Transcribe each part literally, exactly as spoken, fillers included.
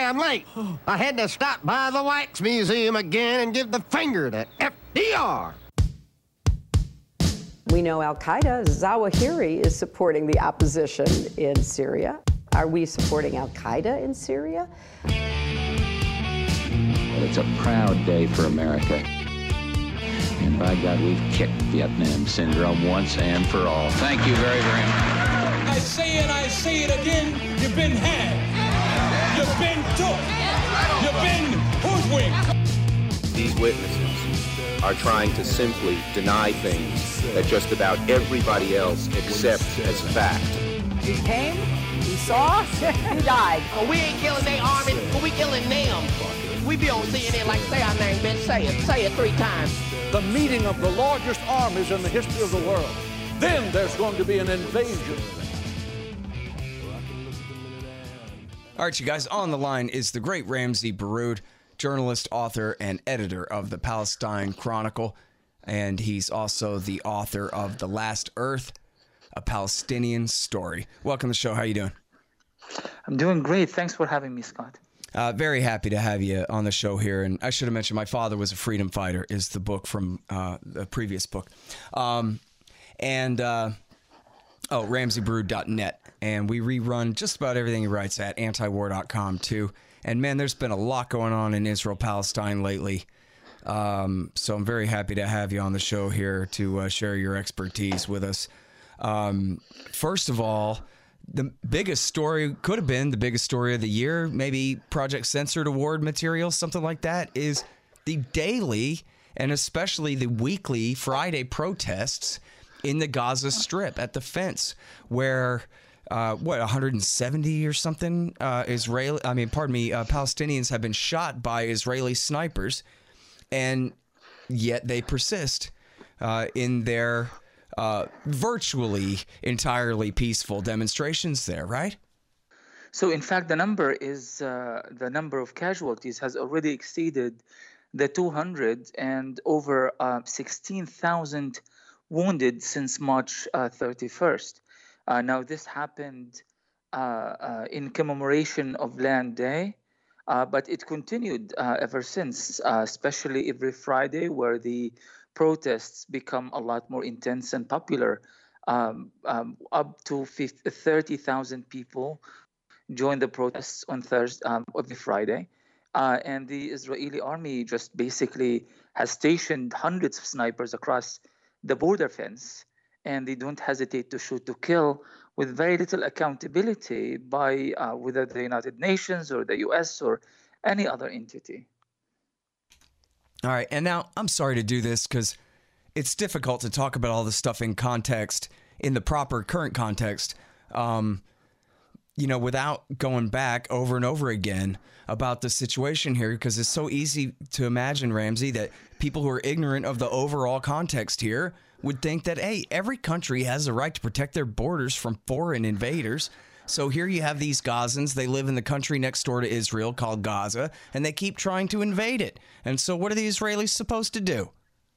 I'm late. I had to stop by the Wax Museum again and give the finger to F D R. We know Al-Qaeda, Zawahiri, is supporting the opposition in Syria. Are we supporting Al-Qaeda in Syria? Well, it's a proud day for America. And by God, we've kicked Vietnam syndrome once and for all. Thank you very, very much. I say it, I say it again, you've been had. You've been took. You've been hoodwinked. These witnesses are trying to simply deny things that just about everybody else accepts as fact. He came, he saw, he died. Well, we ain't killing their army, but we killing them. We be on C N N like, say our name, bitch, say it. Say it three times. The meeting of the largest armies in the history of the world. Then there's going to be an invasion. All right, you guys, on the line is the great Ramzy Baroud, journalist, author, and editor of the Palestine Chronicle. And he's also the author of The Last Earth, A Palestinian Story. Welcome to the show. How you doing? I'm doing great. Thanks for having me, Scott. Uh, very happy to have you on the show here. And I should have mentioned my father was a freedom fighter is the book from uh, the previous book. Um, and, uh, oh, ramzy baroud dot net. And we rerun just about everything he writes at antiwar dot com, too. And, man, there's been a lot going on in Israel-Palestine lately. Um, so I'm very happy to have you on the show here to uh, share your expertise with us. Um, first of all, the biggest story, could have been the biggest story of the year, maybe Project Censored Award material, something like that, is the daily and especially the weekly Friday protests in the Gaza Strip at the fence where... Uh, what, one hundred seventy or something uh, Israeli, I mean, pardon me, uh, Palestinians have been shot by Israeli snipers, and yet they persist uh, in their uh, virtually entirely peaceful demonstrations there, right? So, in fact, the number is uh, the number of casualties has already exceeded the two hundred and over uh, sixteen thousand wounded since March uh, thirty-first. Uh, now, this happened uh, uh, in commemoration of Land Day, uh, but it continued uh, ever since, uh, especially every Friday, where the protests become a lot more intense and popular. Um, um, up to thirty thousand people joined the protests on Thursday, um, every Friday. Uh, and the Israeli army just basically has stationed hundreds of snipers across the border fence, and they don't hesitate to shoot to kill with very little accountability by uh, whether the United Nations or the U S or any other entity. All right. And now I'm sorry to do this because it's difficult to talk about all this stuff in context, in the proper current context, um, you know, without going back over and over again about the situation here, because it's so easy to imagine, Ramzy, that people who are ignorant of the overall context here would think that, hey, every country has the right to protect their borders from foreign invaders. So here you have these Gazans. They live in the country next door to Israel called Gaza, and they keep trying to invade it. And so what are the Israelis supposed to do?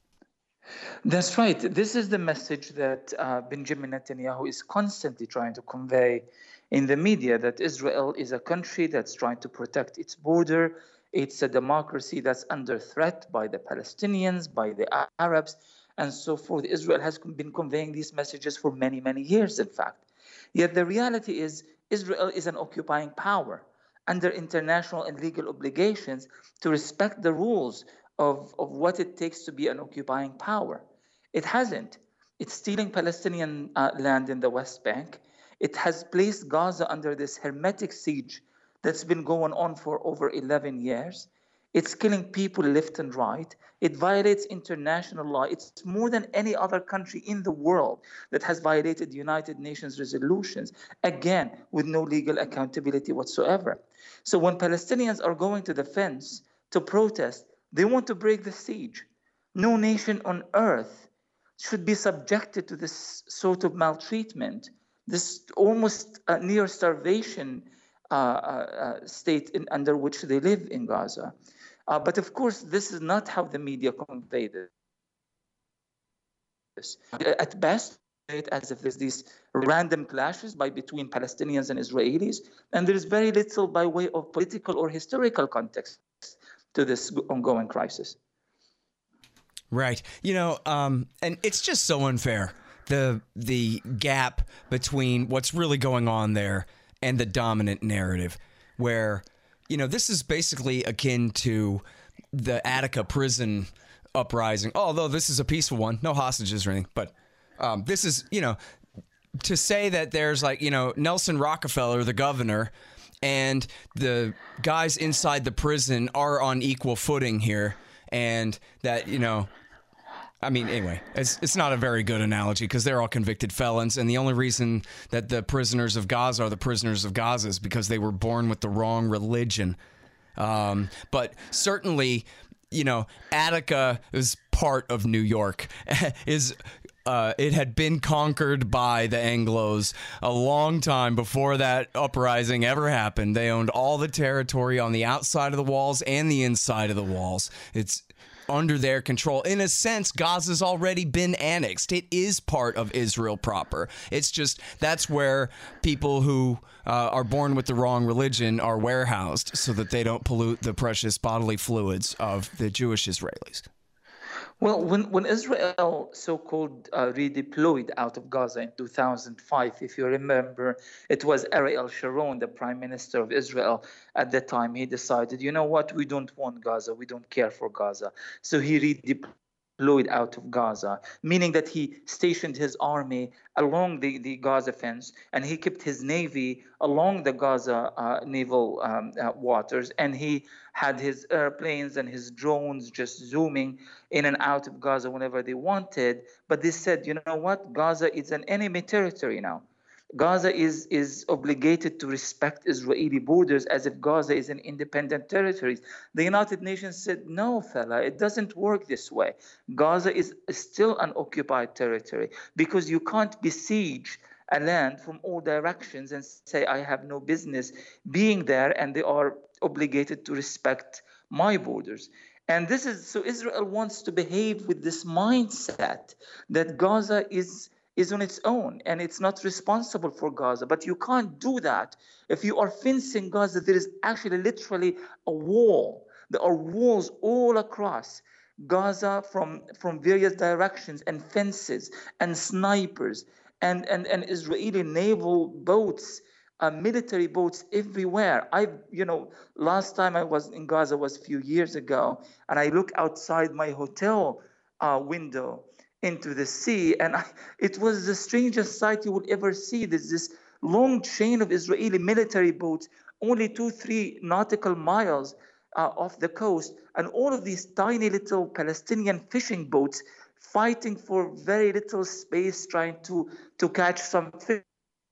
That's right. This is the message that uh, Benjamin Netanyahu is constantly trying to convey in the media, that Israel is a country that's trying to protect its border. It's a democracy that's under threat by the Palestinians, by the Arabs, and so forth. Israel has been conveying these messages for many, many years, in fact. Yet the reality is Israel is an occupying power under international and legal obligations to respect the rules of, of what it takes to be an occupying power. It hasn't. It's stealing Palestinian uh, land in the West Bank. It has placed Gaza under this hermetic siege that's been going on for over eleven years. It's killing people left and right. It violates international law. It's more than any other country in the world that has violated United Nations resolutions, again, with no legal accountability whatsoever. So when Palestinians are going to the fence to protest, they want to break the siege. No nation on earth should be subjected to this sort of maltreatment, this almost uh, near starvation uh, uh, state in, under which they live in Gaza. Uh, but of course, this is not how the media convey this. At best, as if there's these random clashes by between Palestinians and Israelis, and there is very little by way of political or historical context to this ongoing crisis. Right. You know, um, and it's just so unfair, the the gap between what's really going on there and the dominant narrative, where, you know, this is basically akin to the Attica prison uprising, although this is a peaceful one, no hostages or anything. But um, this is, you know, to say that there's like, you know, Nelson Rockefeller, the governor, and the guys inside the prison are on equal footing here, and that, you know, I mean, anyway, it's it's not a very good analogy because they're all convicted felons, and the only reason that the prisoners of Gaza are the prisoners of Gaza is because they were born with the wrong religion. Um, but certainly, you know, Attica is part of New York. is uh, it had been conquered by the Anglos a long time before that uprising ever happened. They owned all the territory on the outside of the walls and the inside of the walls. It's under their control. In a sense, Gaza's already been annexed. It is part of Israel proper. It's just that's where people who uh, are born with the wrong religion are warehoused so that they don't pollute the precious bodily fluids of the Jewish Israelis. Well, when, when Israel so-called uh, redeployed out of Gaza in two thousand five, if you remember, it was Ariel Sharon, the prime minister of Israel at the time. He decided, you know what, we don't want Gaza. We don't care for Gaza. So he redeployed out of Gaza, meaning that he stationed his army along the, the Gaza fence, and he kept his navy along the Gaza uh, naval um, uh, waters, and he had his airplanes and his drones just zooming in and out of Gaza whenever they wanted. But they said, you know what, Gaza is an enemy territory now. Gaza is, is obligated to respect Israeli borders as if Gaza is an independent territory. The United Nations said, no, fella, it doesn't work this way. Gaza is still an occupied territory because you can't besiege a land from all directions and say, I have no business being there, and they are obligated to respect my borders. And this is, so Israel wants to behave with this mindset that Gaza is is on its own and it's not responsible for Gaza. But you can't do that. If you are fencing Gaza, there is actually literally a wall. There are walls all across Gaza from, from various directions, and fences and snipers and, and, and Israeli naval boats, uh, military boats everywhere. I, you know, last time I was in Gaza was a few years ago, and I look outside my hotel uh, window into the sea, and I, it was the strangest sight you would ever see. There's this long chain of Israeli military boats, only two, three nautical miles uh, off the coast, and all of these tiny little Palestinian fishing boats fighting for very little space, trying to, to catch some fish.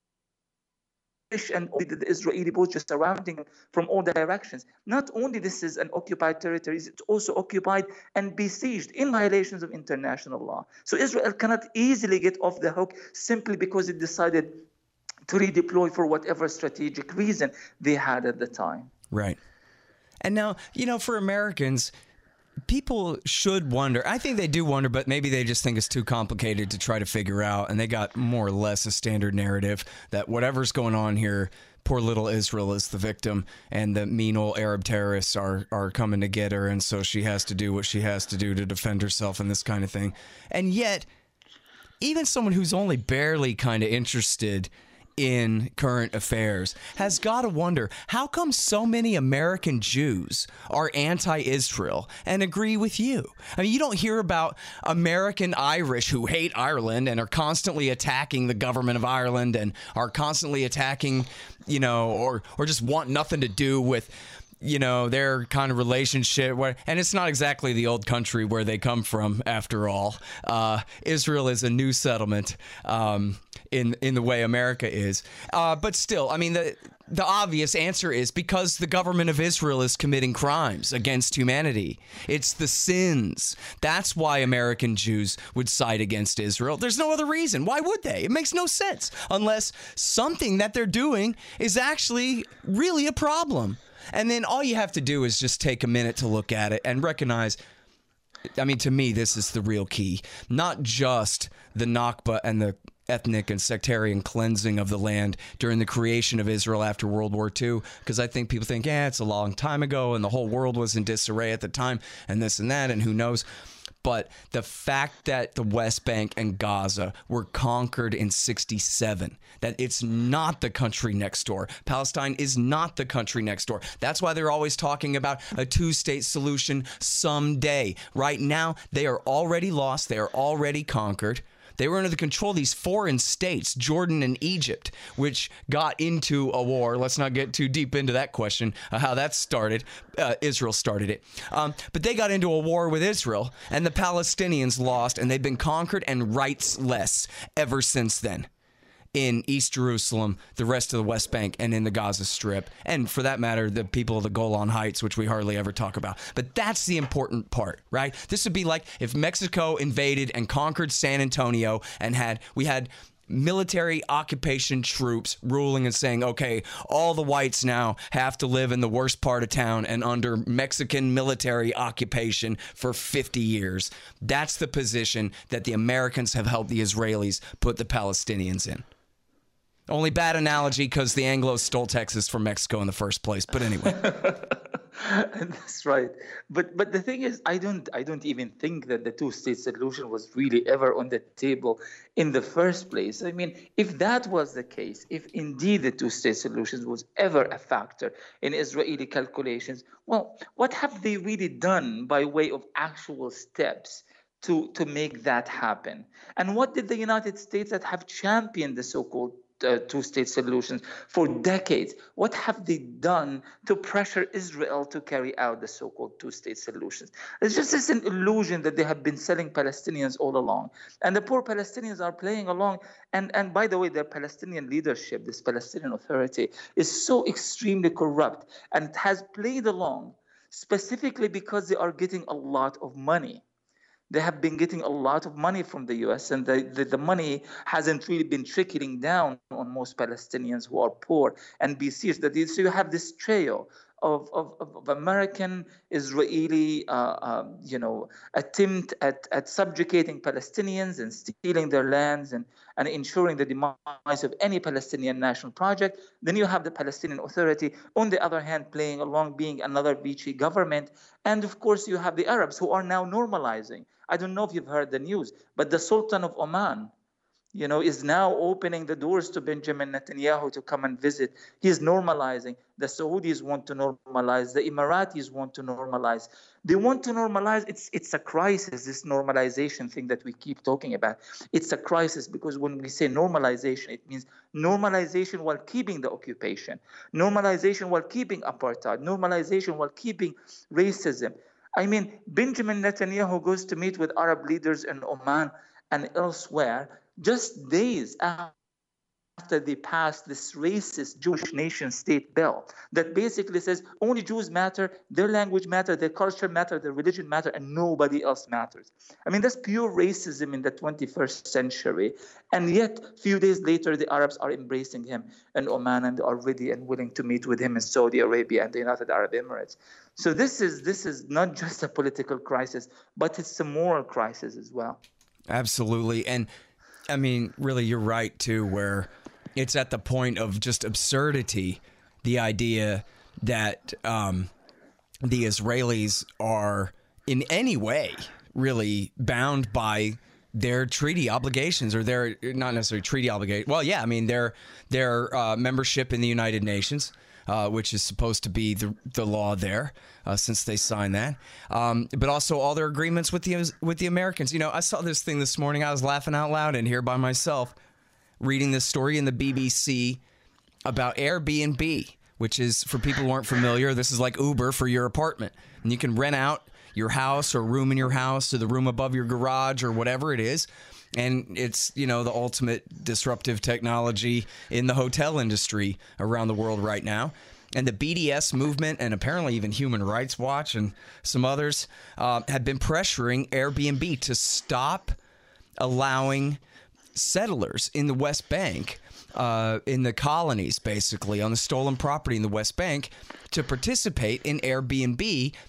And the Israeli boats just surrounding them from all directions. Not only this is an occupied territory, it's also occupied and besieged in violations of international law. So Israel cannot easily get off the hook simply because it decided to redeploy for whatever strategic reason they had at the time. Right. And now, you know, for Americans, people should wonder. I think they do wonder, but maybe they just think it's too complicated to try to figure out. And they got more or less a standard narrative that whatever's going on here, poor little Israel is the victim, and the mean old Arab terrorists are, are coming to get her. And so she has to do what she has to do to defend herself and this kind of thing. And yet, even someone who's only barely kind of interested in current affairs has got to wonder, how come so many American Jews are anti-Israel and agree with you? I mean, you don't hear about American Irish who hate Ireland and are constantly attacking the government of Ireland and are constantly attacking, you know, or or just want nothing to do with, you know, their kind of relationship. Where, and it's not exactly the old country where they come from, after all. Uh, Israel is a new settlement um, in in the way America is. Uh, but still, I mean, the the obvious answer is because the government of Israel is committing crimes against humanity. It's the sins. That's why American Jews would side against Israel. There's no other reason. Why would they? It makes no sense unless something that they're doing is actually really a problem. And then all you have to do is just take a minute to look at it and recognize, I mean, to me, this is the real key. Not just the Nakba and the ethnic and sectarian cleansing of the land during the creation of Israel after World War Two, because I think people think, yeah, it's a long time ago and the whole world was in disarray at the time and this and that and who knows. But the fact that the West Bank and Gaza were conquered in sixty-seven, that it's not the country next door. Palestine is not the country next door. That's why they're always talking about a two-state solution someday. Right now, they are already lost. They are already conquered. They were under the control of these foreign states, Jordan and Egypt, which got into a war. Let's not get too deep into that question, uh, how that started. Uh, Israel started it. Um, but they got into a war with Israel, and the Palestinians lost, and they've been conquered and rightsless ever since then. In East Jerusalem, the rest of the West Bank, and in the Gaza Strip, and for that matter, the people of the Golan Heights, which we hardly ever talk about. But that's the important part, right? This would be like if Mexico invaded and conquered San Antonio and had we had military occupation troops ruling and saying, okay, all the whites now have to live in the worst part of town and under Mexican military occupation for fifty years. That's the position that the Americans have helped the Israelis put the Palestinians in. Only bad analogy because the Anglos stole Texas from Mexico in the first place. But anyway. That's right. But but the thing is, I don't I don't even think that the two-state solution was really ever on the table in the first place. I mean, if that was the case, if indeed the two-state solution was ever a factor in Israeli calculations, well, what have they really done by way of actual steps to, to make that happen? And what did the United States that have championed the so-called Uh, two-state solutions for decades, what have they done to pressure Israel to carry out the so-called two-state solutions? It's just this an illusion that they have been selling Palestinians all along. And the poor Palestinians are playing along. And, and by the way, their Palestinian leadership, this Palestinian Authority, is so extremely corrupt. And it has played along specifically because they are getting a lot of money. They have been getting a lot of money from the U S, and the, the, the money hasn't really been trickling down on most Palestinians who are poor and be serious. So you have this trio of, of, of American, Israeli, uh, uh, you know, attempt at, at subjugating Palestinians and stealing their lands and, and ensuring the demise of any Palestinian national project. Then you have the Palestinian Authority, on the other hand, playing along, being another Vichy government. And of course, you have the Arabs who are now normalizing. I don't know if you've heard the news, but the Sultan of Oman, you know, is now opening the doors to Benjamin Netanyahu to come and visit. He's normalizing. The Saudis want to normalize. The Emiratis want to normalize. They want to normalize. It's it's a crisis, this normalization thing that we keep talking about. It's a crisis because when we say normalization, it means normalization while keeping the occupation, normalization while keeping apartheid, normalization while keeping racism. I mean, Benjamin Netanyahu goes to meet with Arab leaders in Oman and elsewhere just days after they passed this racist Jewish nation state bill that basically says only Jews matter, their language matter, their culture matter, their religion matter, and nobody else matters. I mean, that's pure racism in the twenty-first century. And yet, a few days later, the Arabs are embracing him in Oman and are ready and willing to meet with him in Saudi Arabia and the United Arab Emirates. So this is this is not just a political crisis, but it's a moral crisis as well. Absolutely. And I mean, really, you're right, too, where it's at the point of just absurdity, the idea that um, the Israelis are in any way really bound by their treaty obligations or their not necessarily treaty obligation. Well, yeah, I mean, their their uh, membership in the United Nations, uh, which is supposed to be the, the law there uh, since they signed that. Um, but also all their agreements with the with the Americans. You know, I saw this thing this morning. I was laughing out loud in here by myself, reading this story in the B B C about Airbnb, which is, for people who aren't familiar, this is like Uber for your apartment. And you can rent out your house or room in your house or the room above your garage or whatever it is. And it's, you know, the ultimate disruptive technology in the hotel industry around the world right now. And the B D S movement and apparently even Human Rights Watch and some others uh, have been pressuring Airbnb to stop allowing settlers in the West Bank, uh, in the colonies, basically, on the stolen property in the West Bank, to participate in Airbnb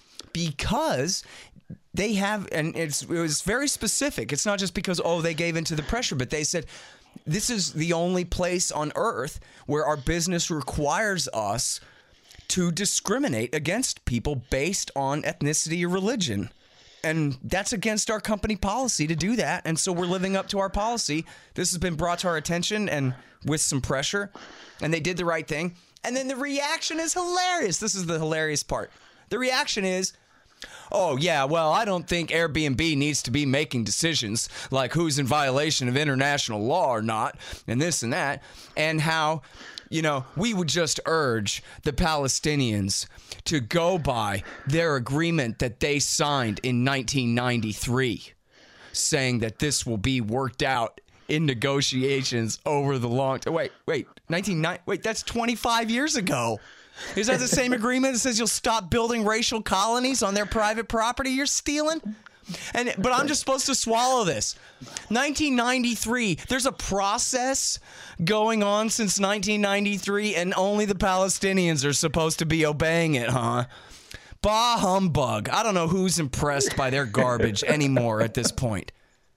because they have, and it's, it was very specific. It's not just because, oh, they gave into the pressure, but they said this is the only place on earth where our business requires us to discriminate against people based on ethnicity or religion. And that's against our company policy to do that. And so we're living up to our policy. This has been brought to our attention and with some pressure. And they did the right thing. And then the reaction is hilarious. This is the hilarious part. The reaction is, oh, yeah, well, I don't think Airbnb needs to be making decisions like who's in violation of international law or not, and this and that, and how, you know, we would just urge the Palestinians to go by their agreement that they signed in nineteen ninety-three, saying that this will be worked out in negotiations over the long term. Wait, wait, nineteen ninety, wait, that's twenty-five years ago. Is that the same agreement that says you'll stop building racial colonies on their private property you're stealing? And but I'm just supposed to swallow this. nineteen ninety-three, there's a process going on since nineteen ninety-three, and only the Palestinians are supposed to be obeying it, huh? Bah humbug. I don't know who's impressed by their garbage anymore at this point.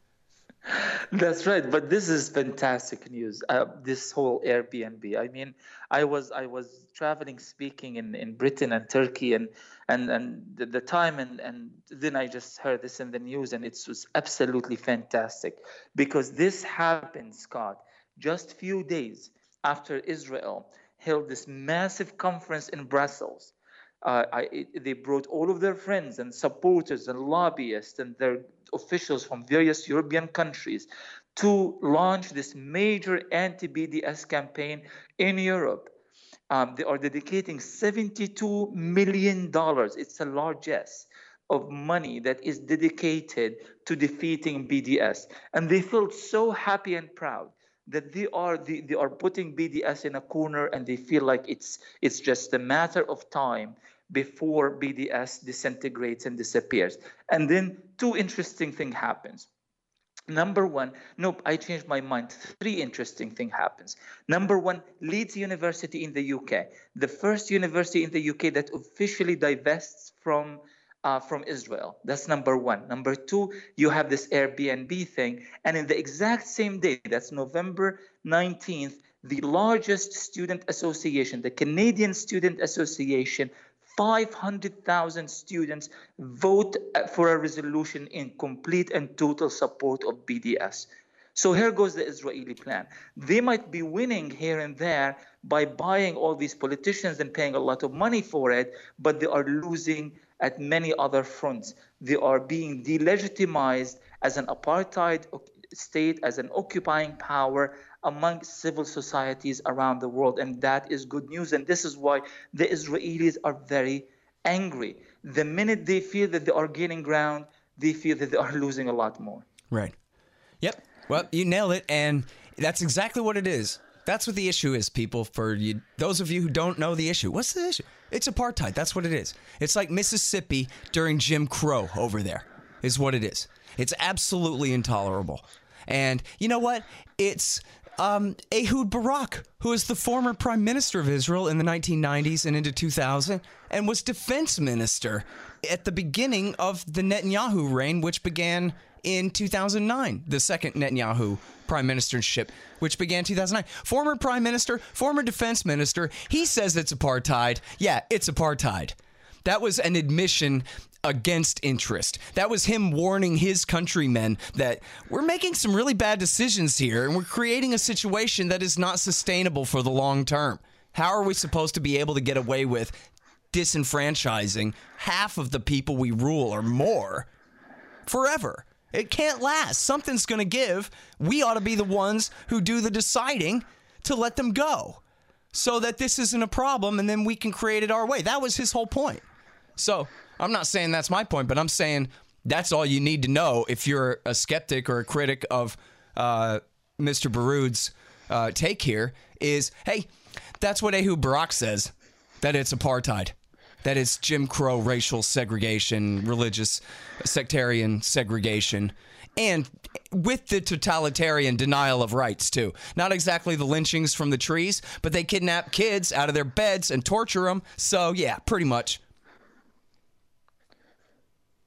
That's right, but this is fantastic news. Uh, this whole Airbnb. I mean, I was I was traveling, speaking in, in Britain and Turkey, and and and the, the time, and and then I just heard this in the news, and it was absolutely fantastic because this happened, Scott, just few days after Israel held this massive conference in Brussels. Uh, I, it, they brought all of their friends and supporters and lobbyists and their officials from various European countries to launch this major anti-B D S campaign in Europe. Um, they are dedicating seventy-two million dollars. It's the largesse of money that is dedicated to defeating B D S. And they felt so happy and proud that they are they, they are putting B D S in a corner, and they feel like it's it's just a matter of time before B D S disintegrates and disappears. And then two interesting things happens. Number one, nope, I changed my mind. Three interesting things happens. Number one, Leeds University in the U K, the first university in the U K that officially divests from uh, from Israel. That's number one. Number two, you have this Airbnb thing. And in the exact same day, that's November nineteenth, the largest student association, the Canadian Student Association, five hundred thousand students vote for a resolution in complete and total support of B D S. So here goes the Israeli plan. They might be winning here and there by buying all these politicians and paying a lot of money for it, but they are losing at many other fronts. They are being delegitimized as an apartheid state, as an occupying power among civil societies around the world. And that is good news. And this is why the Israelis are very angry. The minute they feel that they are gaining ground, they feel that they are losing a lot more. Right. Yep. Well, you nailed it. And that's exactly what it is. That's what the issue is, people. For you, those of you who don't know the issue, what's the issue? It's apartheid. That's what it is. It's like Mississippi during Jim Crow over there is what it is. It's absolutely intolerable. And you know what? It's um, Ehud Barak, who is the former prime minister of Israel in the nineteen nineties and into two thousand, and was defense minister at the beginning of the Netanyahu reign, which began in two thousand nine, the second Netanyahu prime ministership, which began two thousand nine. Former prime minister, former defense minister, he says it's apartheid. Yeah, it's apartheid. That was an admission against interest. That was him warning his countrymen that we're making some really bad decisions here and we're creating a situation that is not sustainable for the long term. How are we supposed to be able to get away with disenfranchising half of the people we rule or more forever? It can't last. Something's going to give. We ought to be the ones who do the deciding to let them go so that this isn't a problem and then we can create it our way. That was his whole point. So I'm not saying that's my point, but I'm saying that's all you need to know if you're a skeptic or a critic of uh, Mister Baroud's uh, take here is, hey, that's what Ehud Barak says, that it's apartheid, that it's Jim Crow racial segregation, religious sectarian segregation, and with the totalitarian denial of rights, too. Not exactly the lynchings from the trees, but they kidnap kids out of their beds and torture them. So, yeah, pretty much.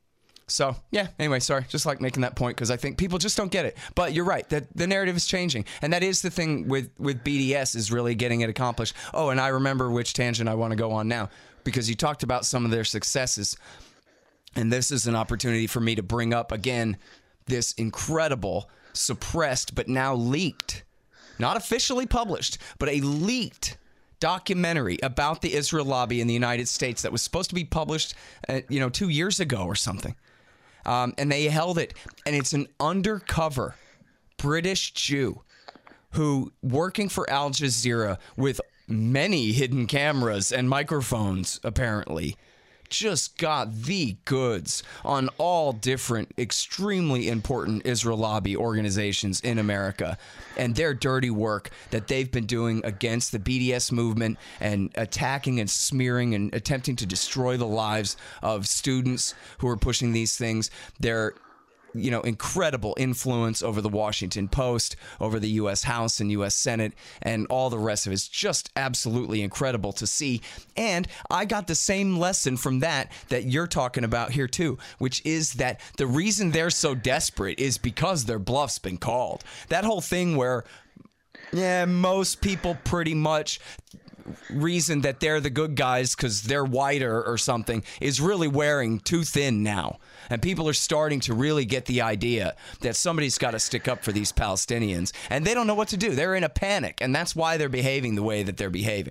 So, yeah, anyway, sorry. Just like making that point because I think people just don't get it. But you're right. That the narrative is changing. And that is the thing with, with B D S is really getting it accomplished. Oh, and I remember which tangent I want to go on now because you talked about some of their successes. And this is an opportunity for me to bring up again this incredible, suppressed, but now leaked, not officially published, but a leaked documentary about the Israel lobby in the United States that was supposed to be published, uh, you know, two years ago or something. Um, and they held it. And it's an undercover British Jew who, working for Al Jazeera with many hidden cameras and microphones, apparently, just got the goods on all different extremely important Israel lobby organizations in America and their dirty work that they've been doing against the B D S movement and attacking and smearing and attempting to destroy the lives of students who are pushing these things. They're you know, incredible influence over the Washington Post, over the U S House and U S Senate, and all the rest of it. It's just absolutely incredible to see. And I got the same lesson from that that you're talking about here too, which is that the reason they're so desperate is because their bluff's been called. That whole thing where, yeah, most people pretty much reason that they're the good guys because they're whiter or something is really wearing too thin now. And people are starting to really get the idea that somebody's got to stick up for these Palestinians. And they don't know what to do. They're in a panic. And that's why they're behaving the way that they're behaving.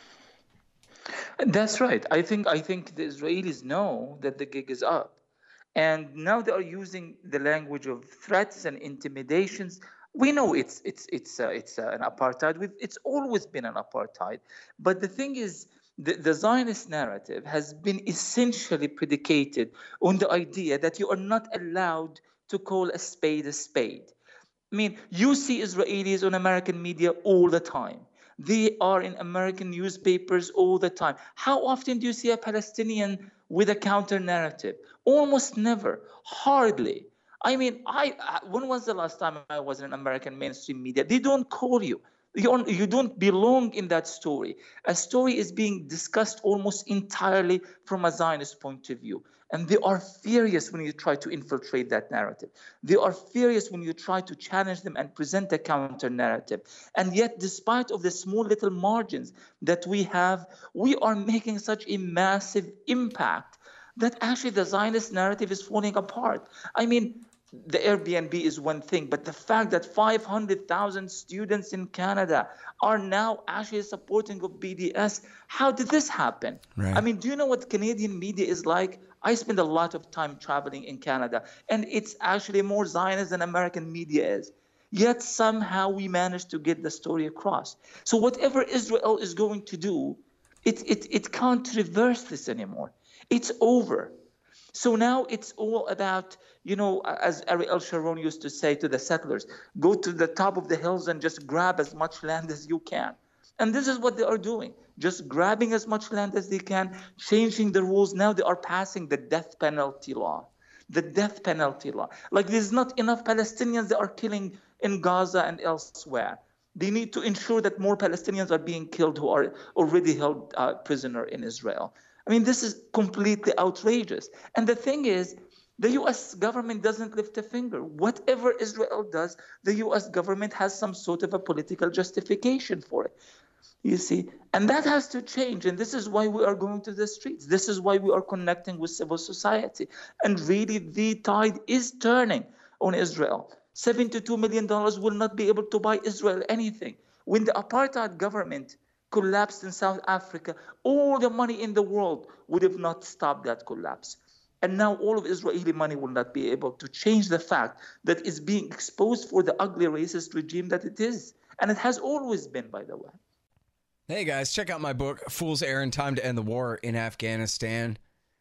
That's right. I think I think the Israelis know that the gig is up. And now they are using the language of threats and intimidations. We know it's it's it's uh, it's uh, an apartheid. We've, it's always been an apartheid. But the thing is, the, the Zionist narrative has been essentially predicated on the idea that you are not allowed to call a spade a spade. I mean, you see Israelis on American media all the time. They are in American newspapers all the time. How often do you see a Palestinian with a counter narrative? Almost never. Hardly. I mean, I, I when was the last time I was in American mainstream media? They don't call you. You don't, you don't belong in that story. A story is being discussed almost entirely from a Zionist point of view. And they are furious when you try to infiltrate that narrative. They are furious when you try to challenge them and present a counter narrative. And yet, despite of the small little margins that we have, we are making such a massive impact that actually the Zionist narrative is falling apart. I mean, the Airbnb is one thing, but the fact that five hundred thousand students in Canada are now actually supporting of B D S, how did this happen? Right. I mean, do you know what Canadian media is like? I spend a lot of time traveling in Canada, and it's actually more Zionist than American media is. Yet somehow we managed to get the story across. So whatever Israel is going to do, it, it, it can't reverse this anymore. It's over. So now it's all about, you know, as Ariel Sharon used to say to the settlers, go to the top of the hills and just grab as much land as you can. And this is what they are doing, just grabbing as much land as they can, changing the rules. Now they are passing the death penalty law, the death penalty law. Like there's not enough Palestinians that are killing in Gaza and elsewhere. They need to ensure that more Palestinians are being killed who are already held uh, prisoner in Israel. I mean, this is completely outrageous. And the thing is, the U S government doesn't lift a finger. Whatever Israel does, the U S government has some sort of a political justification for it. You see, and that has to change. And this is why we are going to the streets. This is why we are connecting with civil society. And really, the tide is turning on Israel. seventy-two million dollars will not be able to buy Israel anything. When the apartheid government collapsed in South Africa, all the money in the world would have not stopped that collapse. And now all of Israeli money will not be able to change the fact that it's being exposed for the ugly racist regime that it is. And it has always been, by the way. Hey guys, check out my book, Fool's Errand, Time to End the War in Afghanistan,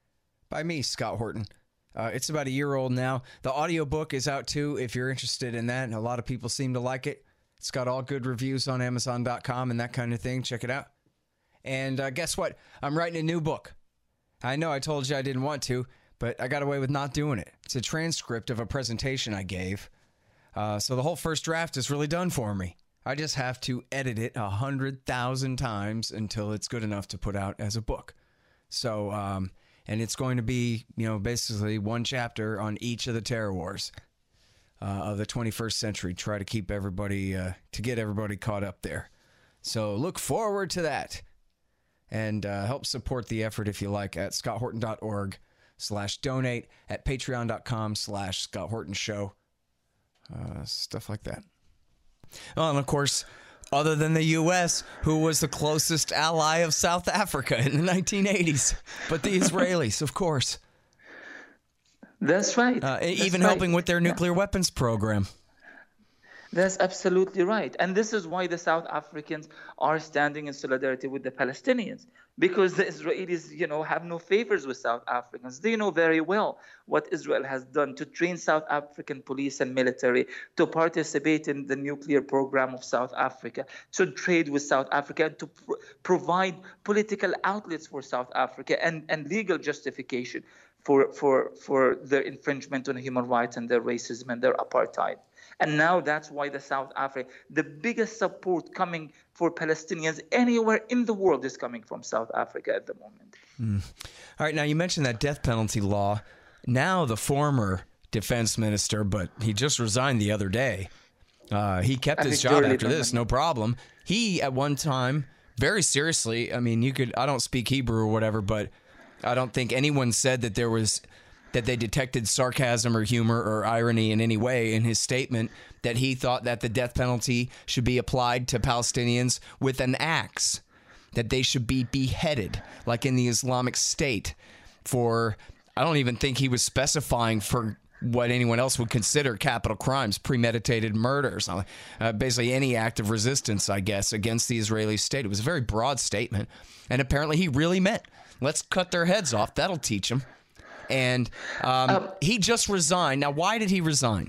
by me, Scott Horton. Uh, it's about a year old now. The audiobook is out too if you're interested in that. And a lot of people seem to like it. It's got all good reviews on Amazon dot com and that kind of thing. Check it out. And uh, guess what? I'm writing a new book. I know I told you I didn't want to, but I got away with not doing it. It's a transcript of a presentation I gave. Uh, so the whole first draft is really done for me. I just have to edit it one hundred thousand times until it's good enough to put out as a book. So um, And it's going to be, you know, basically one chapter on each of the terror wars uh, of the twenty-first century. Try to keep everybody, uh, to get everybody caught up there. So look forward to that. And uh, help support the effort if you like at scotthorton.org slash donate, at patreon.com slash Scott Horton Show. Uh, stuff like that. Oh, and of course, other than the U S, who was the closest ally of South Africa in the nineteen eighties? But the Israelis, of course. That's right. Uh, That's even right. helping with their nuclear yeah. weapons program. That's absolutely right. And this is why the South Africans are standing in solidarity with the Palestinians, because the Israelis, you know, have no favors with South Africans. They know very well what Israel has done to train South African police and military to participate in the nuclear program of South Africa, to trade with South Africa, and to pr- provide political outlets for South Africa and, and legal justification for, for, for their infringement on human rights and their racism and their apartheid. And now that's why the South Africa, the biggest support coming for Palestinians anywhere in the world is coming from South Africa at the moment. Mm. All right, now you mentioned that death penalty law. Now the former defense minister, but he just resigned the other day. Uh, he kept his job after this, no problem. He, at one time, very seriously, I mean, you could, I don't speak Hebrew or whatever, but I don't think anyone said that there was... that they detected sarcasm or humor or irony in any way in his statement, that he thought that the death penalty should be applied to Palestinians with an axe, that they should be beheaded, like in the Islamic State, for, I don't even think he was specifying for what anyone else would consider capital crimes, premeditated murder or something. Uh, basically any act of resistance, I guess, against the Israeli state. It was a very broad statement, and apparently he really meant, let's cut their heads off, that'll teach them. And um, um, he just resigned. Now, why did he resign?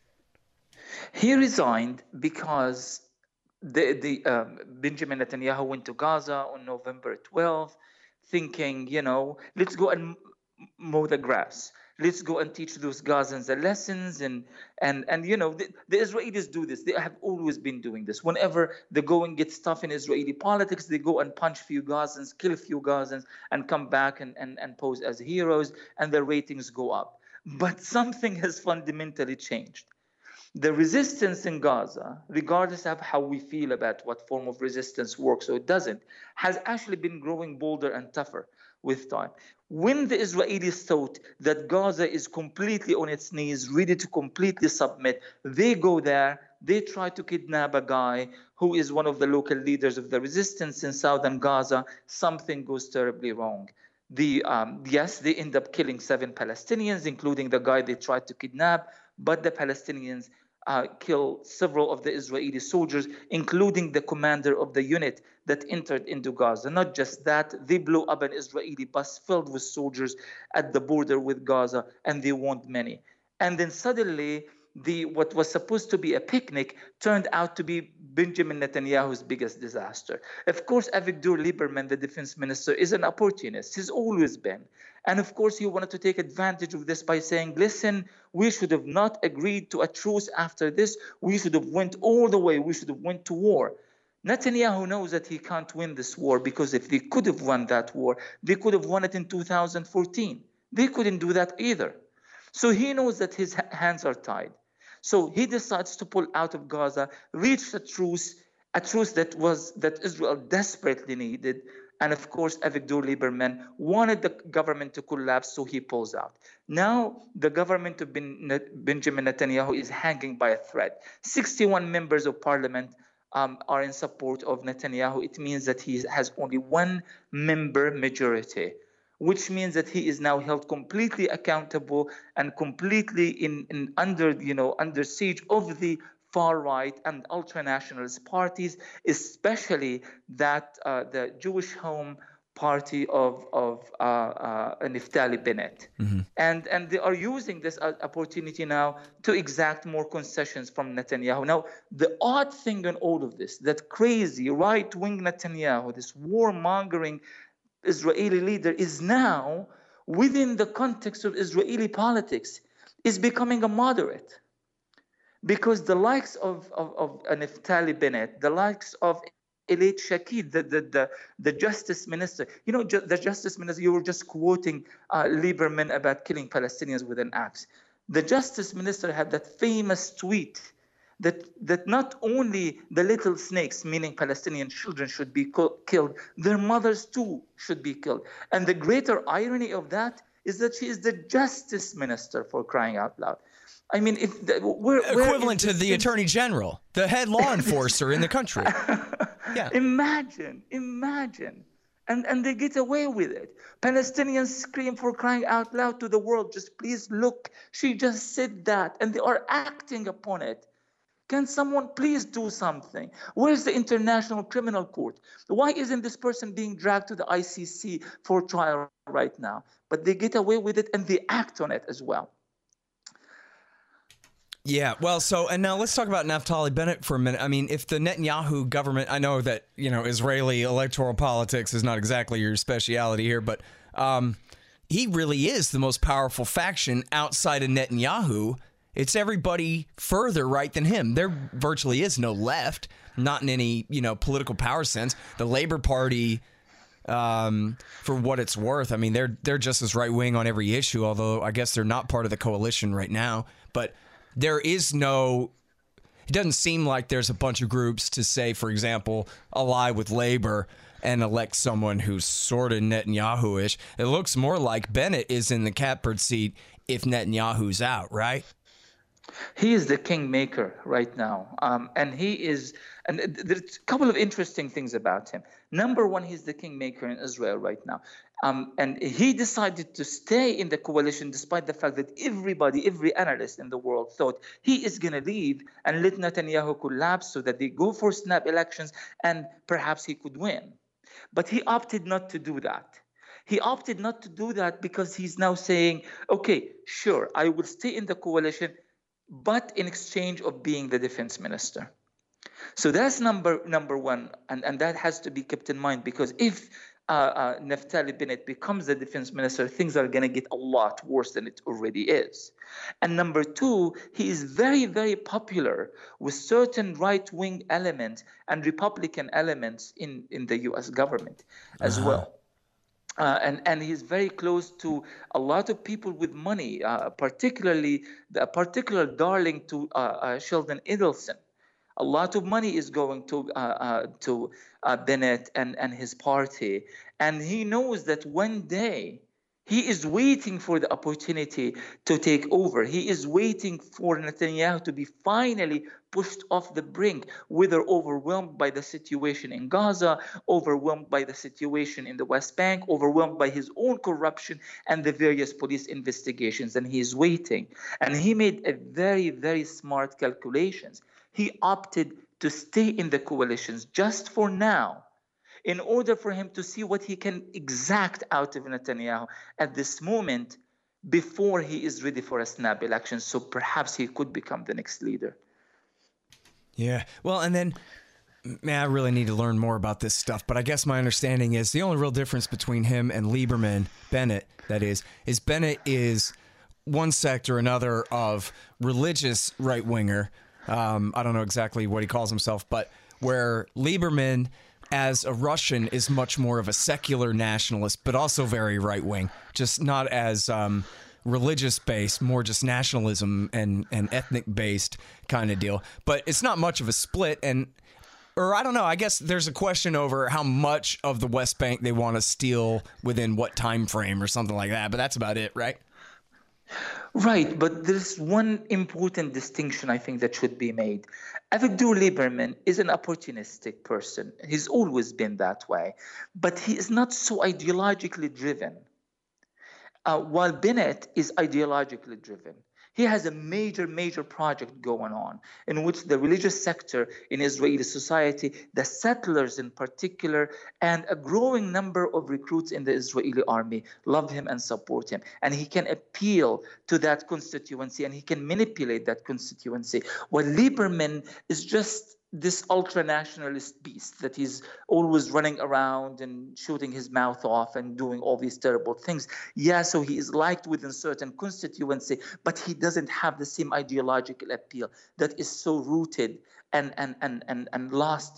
He resigned because the, the um, Benjamin Netanyahu went to Gaza on November twelfth, thinking, you know, let's go and mow the grass. Let's go and teach those Gazans the lessons. And, and, and you know, the, the Israelis do this. They have always been doing this. Whenever the going gets tough in Israeli politics, they go and punch few Gazans, kill a few Gazans, and come back and, and, and pose as heroes, and their ratings go up. But something has fundamentally changed. The resistance in Gaza, regardless of how we feel about what form of resistance works or doesn't, has actually been growing bolder and tougher with time. When the Israelis thought that Gaza is completely on its knees, ready to completely submit, they go there, they try to kidnap a guy who is one of the local leaders of the resistance in southern Gaza. Something goes terribly wrong. The, um, yes, they end up killing seven Palestinians, including the guy they tried to kidnap, but the Palestinians Uh, kill several of the Israeli soldiers, including the commander of the unit that entered into Gaza. Not just that, they blew up an Israeli bus filled with soldiers at the border with Gaza, and they wounded many. And then suddenly, the what was supposed to be a picnic turned out to be Benjamin Netanyahu's biggest disaster. Of course, Avigdor Lieberman, the defense minister, is an opportunist. He's always been. And of course, he wanted to take advantage of this by saying, listen, we should have not agreed to a truce after this. We should have went all the way. We should have went to war. Netanyahu knows that he can't win this war, because if they could have won that war, they could have won it in two thousand fourteen. They couldn't do that either. So he knows that his hands are tied. So he decides to pull out of Gaza, reach a truce, a truce that was that Israel desperately needed. And of course, Avigdor Lieberman wanted the government to collapse, so he pulls out. Now, the government of ben, Benjamin Netanyahu is hanging by a thread. sixty-one members of parliament um, are in support of Netanyahu. It means that he has only one member majority, which means that he is now held completely accountable and completely in, in under, you know, under siege of the far-right and ultra-nationalist parties, especially that uh, the Jewish Home Party of, of uh, uh, Naftali Bennett. Mm-hmm. And, and they are using this opportunity now to exact more concessions from Netanyahu. Now, the odd thing in all of this, that crazy right-wing Netanyahu, this warmongering Israeli leader, is now, within the context of Israeli politics, is becoming a moderate. Because the likes of, of, of Naftali Bennett, the likes of Elite Shakir, the, the, the, the justice minister. You know, ju the justice minister, you were just quoting uh, Lieberman about killing Palestinians with an axe. The justice minister had that famous tweet that, that not only the little snakes, meaning Palestinian children, should be killed, their mothers too should be killed. And the greater irony of that is that she is the justice minister, for crying out loud. I mean, if the, where, equivalent where to the attorney general, the head law enforcer in the country. Yeah. Imagine, imagine. And, and they get away with it. Palestinians scream, for crying out loud to the world, just please look, she just said that, and they are acting upon it. Can someone please do something? Where's the International Criminal Court? Why isn't this person being dragged to the I C C for trial right now? But they get away with it and they act on it as well. Yeah, well, so, and now let's talk about Naftali Bennett for a minute. I mean, if the Netanyahu government, I know that, you know, Israeli electoral politics is not exactly your speciality here, but um, he really is the most powerful faction outside of Netanyahu. It's everybody further right than him. There virtually is no left, not in any, you know, political power sense. The Labor Party, um, for what it's worth, I mean, they're they're just as right-wing on every issue, although I guess they're not part of the coalition right now. But there is no, it doesn't seem like there's a bunch of groups to say, for example, ally with Labor and elect someone who's sort of Netanyahu-ish. It looks more like Bennett is in the catbird seat if Netanyahu's out, right? He is the kingmaker right now. Um, and he is, and there's a couple of interesting things about him. Number one, he's the kingmaker in Israel right now. Um, and he decided to stay in the coalition despite the fact that everybody, every analyst in the world thought he is going to leave and let Netanyahu collapse so that they go for snap elections and perhaps he could win. But he opted not to do that. He opted not to do that because he's now saying, okay, sure, I will stay in the coalition, but in exchange of being the defense minister. So that's number number one, and, and that has to be kept in mind, because if uh, uh, Naftali Bennett becomes the defense minister, things are going to get a lot worse than it already is. And number two, he is very, very popular with certain right-wing elements and Republican elements in, in the U S government as uh-huh. well. Uh, and, and he's very close to a lot of people with money, uh, particularly the particular darling to uh, uh, Sheldon Adelson. A lot of money is going to uh, uh, to uh, Bennett and, and his party. And he knows that one day he is waiting for the opportunity to take over. He is waiting for Netanyahu to be finally pushed off the brink, whether overwhelmed by the situation in Gaza, overwhelmed by the situation in the West Bank, overwhelmed by his own corruption and the various police investigations. And he is waiting. And he made a very, very smart calculations. He opted to stay in the coalitions just for now, in order for him to see what he can exact out of Netanyahu at this moment before he is ready for a snap election. So perhaps he could become the next leader. Yeah. Well, and then, man, I really need to learn more about this stuff. But I guess my understanding is the only real difference between him and Lieberman, Bennett, that is, is Bennett is one sect or another of religious right-winger. Um, I don't know exactly what he calls himself, but where Lieberman, as a Russian, is much more of a secular nationalist, but also very right-wing, just not as um, religious-based, more just nationalism and, and ethnic-based kind of deal. But it's not much of a split, and or I don't know, I guess there's a question over how much of the West Bank they want to steal within what time frame or something like that, but that's about it, right? Right, but there's one important distinction I think that should be made. Avigdor Lieberman is an opportunistic person. He's always been that way, but he is not so ideologically driven. Uh, while Bennett is ideologically driven. He has a major, major project going on in which the religious sector in Israeli society, the settlers in particular, and a growing number of recruits in the Israeli army love him and support him. And he can appeal to that constituency and he can manipulate that constituency. While Lieberman is just this ultra-nationalist beast that he's always running around and shooting his mouth off and doing all these terrible things. Yeah, so he is liked within certain constituency, but he doesn't have the same ideological appeal that is so rooted and and and and, and lasting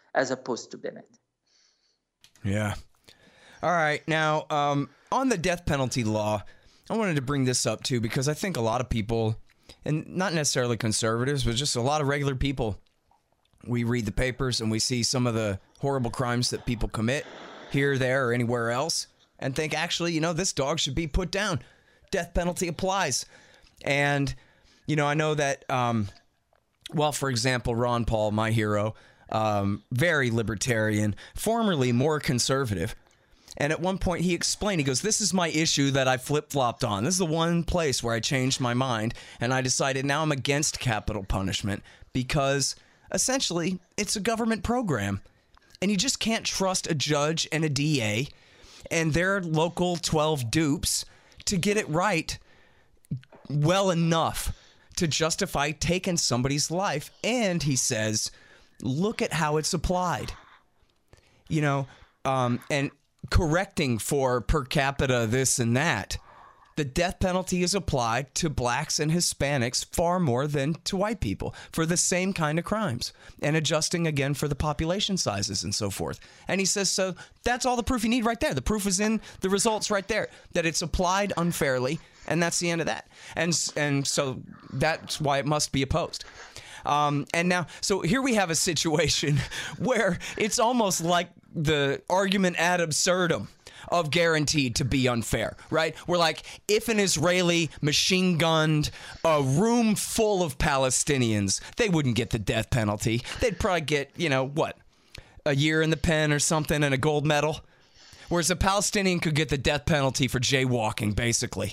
as opposed to Bennett. Yeah. All right. Now, um, on the death penalty law, I wanted to bring this up too, because I think a lot of people, and not necessarily conservatives, but just a lot of regular people, we read the papers and we see some of the horrible crimes that people commit here, there, or anywhere else, and think, actually, you know, this dog should be put down. Death penalty applies. And, you know, I know that, um, well, for example, Ron Paul, my hero, um, very libertarian, formerly more conservative. And at one point he explained, he goes, this is my issue that I flip-flopped on. This is the one place where I changed my mind, and I decided now I'm against capital punishment because essentially it's a government program. And you just can't trust a judge and a D A and their local twelve dupes to get it right well enough to justify taking somebody's life. And he says, look at how it's applied. You know, um, and correcting for per capita this and that. The death penalty is applied to blacks and Hispanics far more than to white people for the same kind of crimes, and adjusting again for the population sizes and so forth. And he says, so that's all the proof you need right there. The proof is in the results right there, that it's applied unfairly, and that's the end of that. And, and so that's why it must be opposed. Um, and now, so here we have a situation where it's almost like the argument ad absurdum of guaranteed to be unfair, right? We're like, if an Israeli machine gunned a room full of Palestinians, they wouldn't get the death penalty. They'd probably get, you know, what, a year in the pen or something and a gold medal. Whereas a Palestinian could get the death penalty for jaywalking, basically.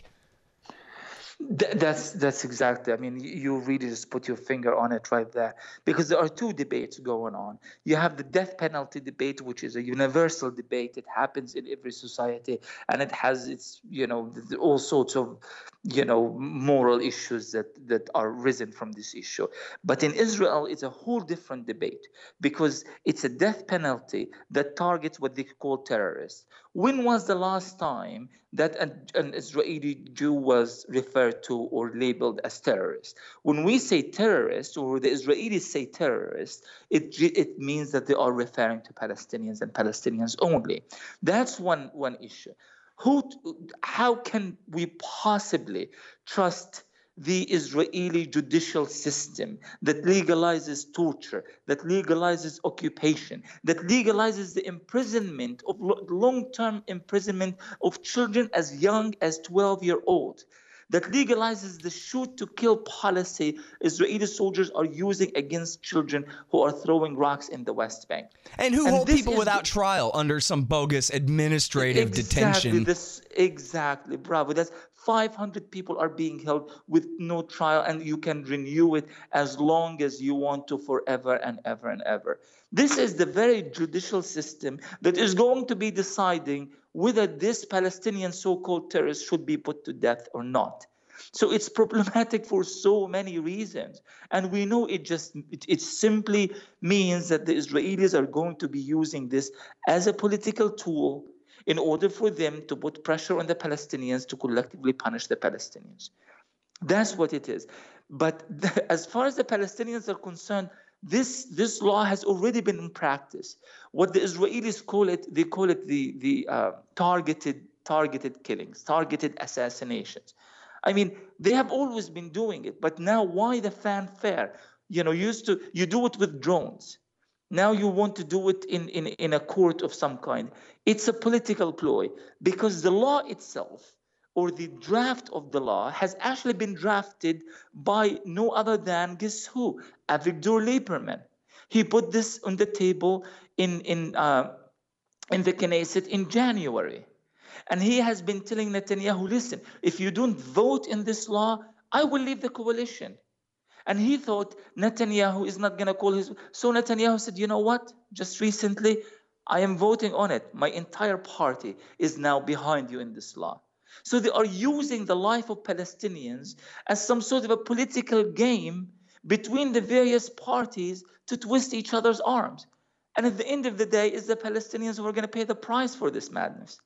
Th- That's that's exactly. I mean, you really just put your finger on it right there, because there are two debates going on. You have the death penalty debate, which is a universal debate. It happens in every society, and it has its, you know, all sorts of, you know, moral issues that that are risen from this issue. But in Israel, it's a whole different debate, because it's a death penalty that targets what they call terrorists. When was the last time that an, an Israeli Jew was referred to or labeled as terrorist? When we say terrorist, or the Israelis say terrorist, it it means that they are referring to Palestinians and Palestinians only. That's one one issue. Who, how can we possibly trust the Israeli judicial system that legalizes torture, that legalizes occupation, that legalizes the imprisonment of long-term imprisonment of children as young as twelve year old, that legalizes the shoot to kill policy Israeli soldiers are using against children who are throwing rocks in the West Bank. And who and hold people without the, trial under some bogus administrative exactly detention. This, exactly, bravo. That's five hundred people are being held with no trial, and you can renew it as long as you want to, forever and ever and ever. This is the very judicial system that is going to be deciding whether this Palestinian so-called terrorist should be put to death or not. So it's problematic for so many reasons. And we know it just, it, it simply means that the Israelis are going to be using this as a political tool in order for them to put pressure on the Palestinians to collectively punish the Palestinians. That's what it is. But the, as far as the Palestinians are concerned, this this law has already been in practice. What the Israelis call it, they call it the the uh, targeted targeted killings, targeted assassinations. I mean, they have always been doing it, but now why the fanfare? You know, you used to you do it with drones. Now you want to do it in, in, in a court of some kind. It's a political ploy, because the law itself, or the draft of the law, has actually been drafted by no other than, guess who? Avigdor Lieberman. He put this on the table in, in, uh, in the Knesset in January. And he has been telling Netanyahu, listen, if you don't vote in this law, I will leave the coalition. And he thought Netanyahu is not going to call his... So Netanyahu said, you know what? Just recently, I am voting on it. My entire party is now behind you in this law. So they are using the life of Palestinians as some sort of a political game between the various parties to twist each other's arms. And at the end of the day, it's the Palestinians who are going to pay the price for this madness.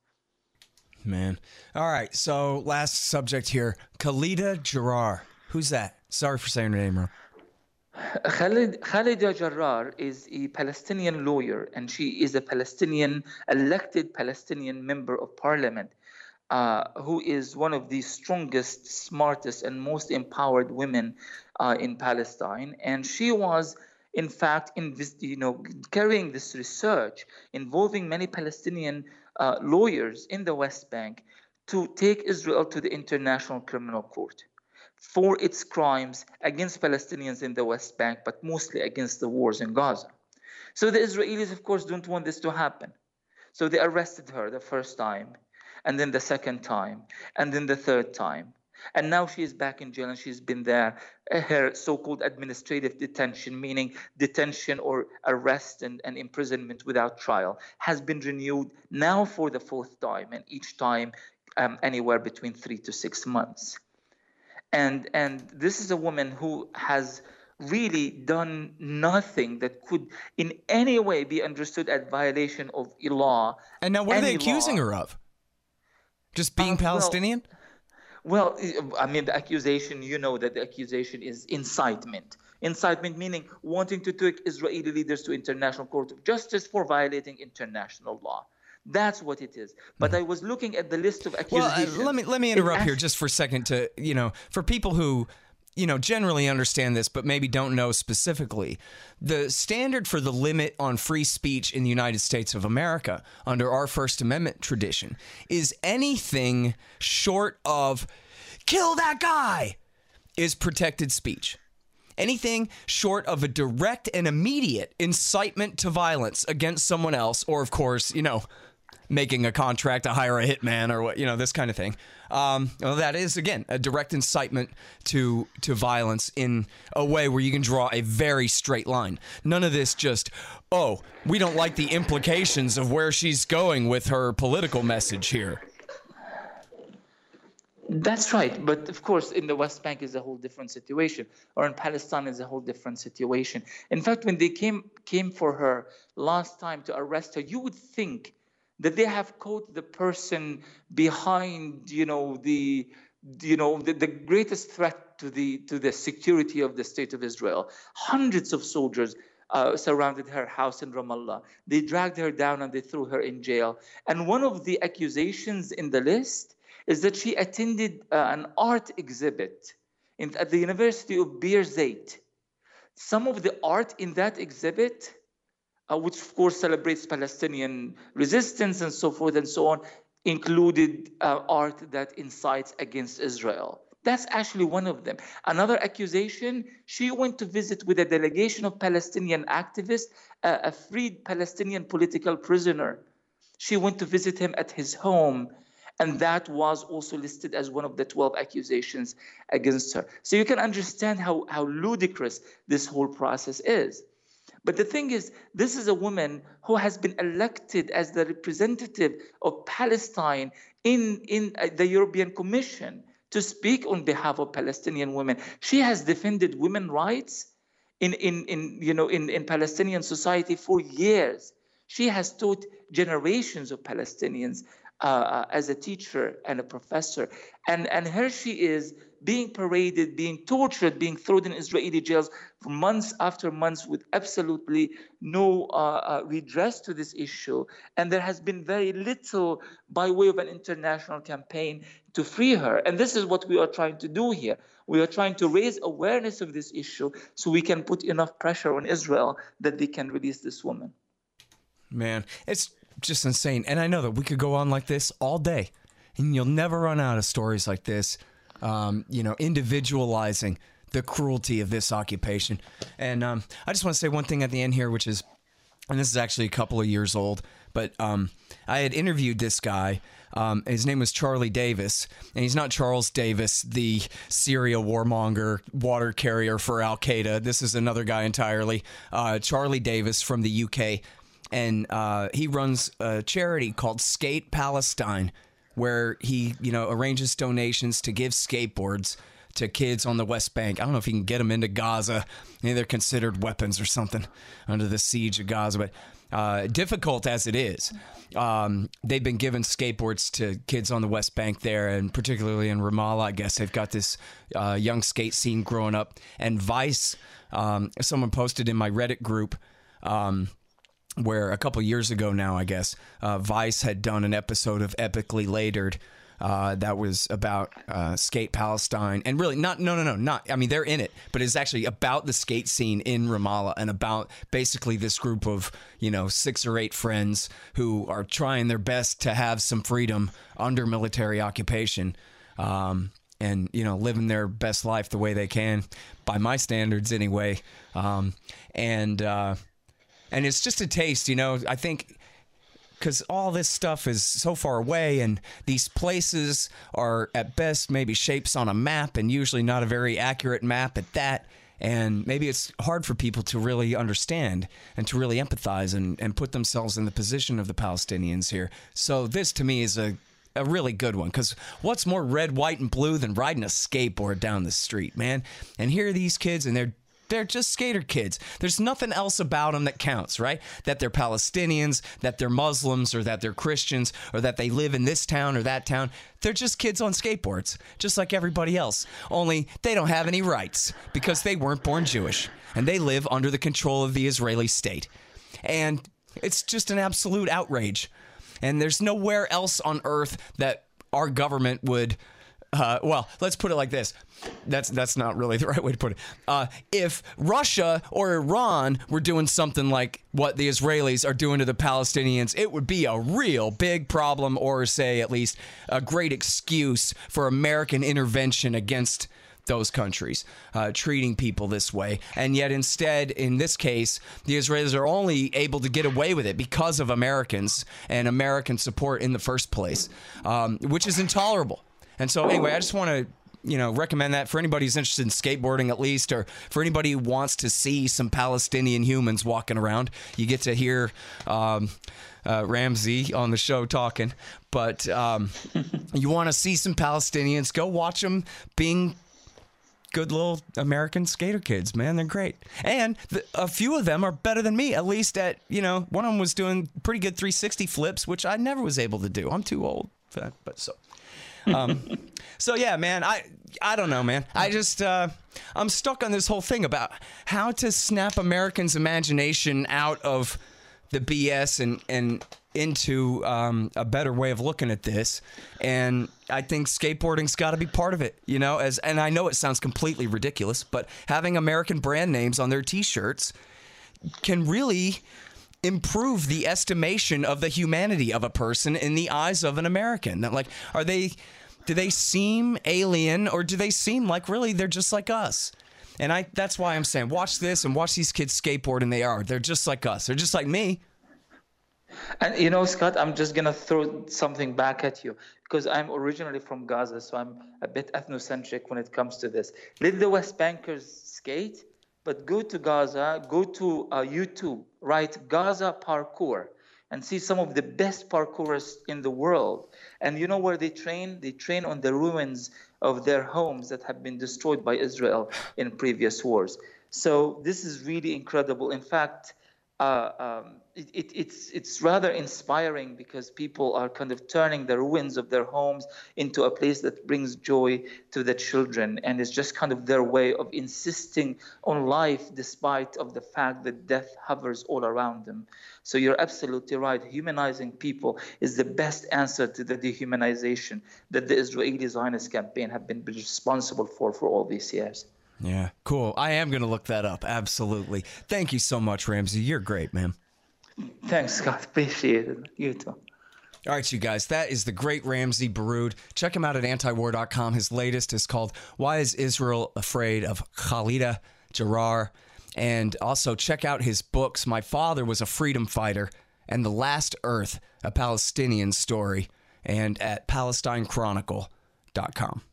Man. All right. So last subject here. Khalida Jarrar. Who's that? Sorry for saying her name wrong. Khalid, Khalida Jarrar is a Palestinian lawyer, and she is a Palestinian, elected Palestinian member of parliament, uh, who is one of the strongest, smartest, and most empowered women uh, in Palestine. And she was, in fact, invest, you know, carrying this research involving many Palestinian uh, lawyers in the West Bank to take Israel to the International Criminal Court for its crimes against Palestinians in the West Bank, but mostly against the wars in Gaza. So the Israelis, of course, don't want this to happen. So they arrested her the first time, and then the second time, and then the third time. And now she is back in jail, and she's been there. Her so-called administrative detention, meaning detention or arrest and, and imprisonment without trial, has been renewed now for the fourth time, and each time um, anywhere between three to six months. And and this is a woman who has really done nothing that could in any way be understood as violation of law. And now what are they accusing law. her of? Just being uh, Palestinian? Well, well, I mean, the accusation, you know that the accusation is incitement. Incitement meaning wanting to take Israeli leaders to International Court of Justice for violating international law. That's what it is. But I was looking at the list of accusations. Well, uh, let me let me interrupt here just for a second to, you know, for people who, you know, generally understand this, but maybe don't know specifically. The standard for the limit on free speech in the United States of America under our First Amendment tradition is anything short of kill that guy is protected speech. Anything short of a direct and immediate incitement to violence against someone else, or of course, you know, making a contract to hire a hitman or what, you know, this kind of thing. Um, well, that is, again, a direct incitement to to violence in a way where you can draw a very straight line. None of this just, oh, we don't like the implications of where she's going with her political message here. That's right. But of course, in the West Bank is a whole different situation, or in Palestine is a whole different situation. In fact, when they came came for her last time to arrest her, you would think that they have caught the person behind, you know, the, you know, the, the greatest threat to the to the security of the state of Israel. Hundreds of soldiers uh, surrounded her house in Ramallah. They dragged her down and they threw her in jail. And one of the accusations in the list is that she attended uh, an art exhibit in, at the University of Birzeit. Some of the art in that exhibit, uh, which of course celebrates Palestinian resistance and so forth and so on, included uh, art that incites against Israel. That's actually one of them. Another accusation, she went to visit with a delegation of Palestinian activists, uh, a freed Palestinian political prisoner. She went to visit him at his home, and that was also listed as one of the twelve accusations against her. So you can understand how, how ludicrous this whole process is. But the thing is, this is a woman who has been elected as the representative of Palestine in, in the European Commission to speak on behalf of Palestinian women. She has defended women's rights in, in, in, you know, in, in Palestinian society for years. She has taught generations of Palestinians uh, as a teacher and a professor. And, and here she is being paraded, being tortured, being thrown in Israeli jails for months after months with absolutely no uh, uh, redress to this issue. And there has been very little by way of an international campaign to free her. And this is what we are trying to do here. We are trying to raise awareness of this issue so we can put enough pressure on Israel that they can release this woman. Man, it's just insane. And I know that we could go on like this all day, and you'll never run out of stories like this. Um, you know, individualizing the cruelty of this occupation. And um, I just want to say one thing at the end here, which is, and this is actually a couple of years old, but um, I had interviewed this guy. Um, his name was Charlie Davis, and he's not Charles Davis, the Syria warmonger, water carrier for Al-Qaeda. This is another guy entirely, uh, Charlie Davis from the U K, and uh, he runs a charity called Skate Palestine, where he, you know, arranges donations to give skateboards to kids on the West Bank. I don't know if he can get them into Gaza. Maybe they're considered weapons or something under the siege of Gaza. But uh, difficult as it is. Um, they've been giving skateboards to kids on the West Bank there, and particularly in Ramallah. I guess they've got this uh, young skate scene growing up. And Vice, um, someone posted in my Reddit group, um, where a couple years ago now, I guess, uh, Vice had done an episode of Epically Latered uh, that was about uh, Skate Palestine. And really, not, no, no, no, not, I mean, they're in it, but it's actually about the skate scene in Ramallah and about basically this group of, you know, six or eight friends who are trying their best to have some freedom under military occupation. Um, and, you know, living their best life the way they can, by my standards anyway. Um, and, uh, And it's just a taste, you know, I think, because all this stuff is so far away, and these places are at best maybe shapes on a map, and usually not a very accurate map at that. And maybe it's hard for people to really understand and to really empathize and, and put themselves in the position of the Palestinians here. So this, to me, is a, a really good one, because what's more red, white, and blue than riding a skateboard down the street, man? And here are these kids, and they're They're just skater kids. There's nothing else about them that counts, right? That they're Palestinians, that they're Muslims, or that they're Christians, or that they live in this town or that town. They're just kids on skateboards, just like everybody else. Only they don't have any rights because they weren't born Jewish, and they live under the control of the Israeli state. And it's just an absolute outrage. And there's nowhere else on earth that our government would... Uh, well, let's put it like this. That's that's not really the right way to put it. Uh, if Russia or Iran were doing something like what the Israelis are doing to the Palestinians, it would be a real big problem, or say at least a great excuse for American intervention against those countries, uh, treating people this way. And yet instead, in this case, the Israelis are only able to get away with it because of Americans and American support in the first place, um, which is intolerable. And so anyway, I just want to, you know, recommend that for anybody who's interested in skateboarding at least, or for anybody who wants to see some Palestinian humans walking around. You get to hear um, uh, Ramsey on the show talking. But um, you want to see some Palestinians, go watch them being good little American skater kids, man. They're great. And the, a few of them are better than me, at least at, you know, one of them was doing pretty good three sixty flips, which I never was able to do. I'm too old for that, but so... um, so yeah, man, I, I don't know, man. I just, uh, I'm stuck on this whole thing about how to snap Americans' imagination out of the B S and, and into, um, a better way of looking at this. And I think skateboarding's got to be part of it, you know, as, and I know it sounds completely ridiculous, but having American brand names on their t-shirts can really improve the estimation of the humanity of a person in the eyes of an American. That, like, are they, do they seem alien, or do they seem like really they're just like us? And I, that's why I'm saying, watch this and watch these kids skateboard, and they are. They're just like us. They're just like me. And, you know, Scott, I'm just going to throw something back at you, because I'm originally from Gaza, so I'm a bit ethnocentric when it comes to this. Let the West Bankers skate, but go to Gaza, go to uh, YouTube, write Gaza parkour, and see some of the best parkourers in the world. And you know where they train? They train on the ruins of their homes that have been destroyed by Israel in previous wars. So this is really incredible. In fact, uh, um, it, it, it's it's rather inspiring, because people are kind of turning the ruins of their homes into a place that brings joy to the children, and it's just kind of their way of insisting on life despite of the fact that death hovers all around them. So you're absolutely right. Humanizing people is the best answer to the dehumanization that the Israeli Zionist campaign have been responsible for for all these years. Yeah, cool. I am going to look that up. Absolutely. Thank you so much, Ramsey. You're great, man. Thanks, Scott. Appreciate it. You too. All right, you guys, that is the great Ramsey Baroud. Check him out at anti war dot com. His latest is called Why is Israel Afraid of Khalida Jarrar? And also check out his books, My Father Was a Freedom Fighter, and The Last Earth, a Palestinian Story, and at palestine chronicle dot com.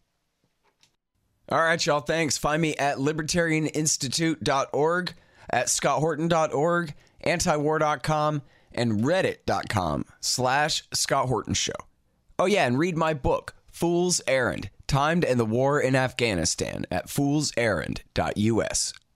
All right, y'all, thanks. Find me at libertarian institute dot org, at scott horton dot org, anti war dot com, and reddit dot com slash Scott Horton Show. Oh, yeah, and read my book, Fool's Errand, Time to End the War in Afghanistan, at fools errand dot U S.